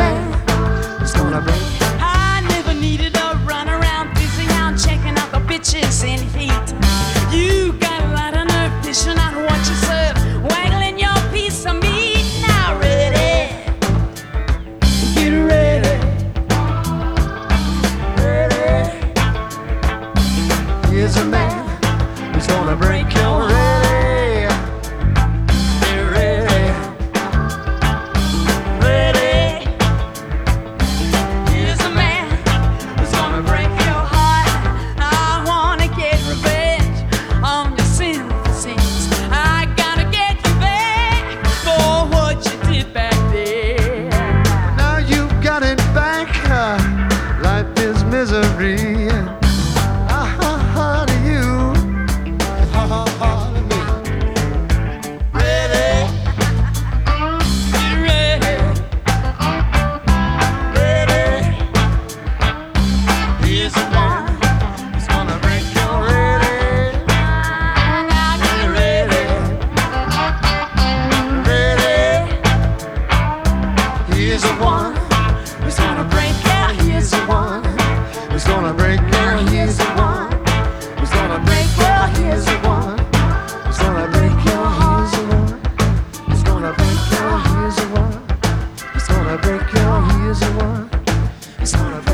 man who's gonna break. I never needed a run around, busy out checking out the bitches in heat. You got a lot of nerve dishing out what you serve, waggling your piece of meat. Now ready, get ready, ready. Here's a man who's gonna break your ready. Get ready, Ready. Here's a man who's gonna break your heart. I wanna get revenge on your sinful sins. I gotta get you back for what you did back then. now you got it back. Life is misery. Ha ha ha to you. Ha ha ha to me. Ready. Get ready. Ready. Here's the one who's gonna break your Ready, now get ready. ready. Here's the one Who's gonna break your Here's the one who's gonna break your. Here's the one who's gonna break your. Here's the one who's gonna break your. Here's the one who's gonna break your. Here's the one who's gonna break your. Here's the one who's gonna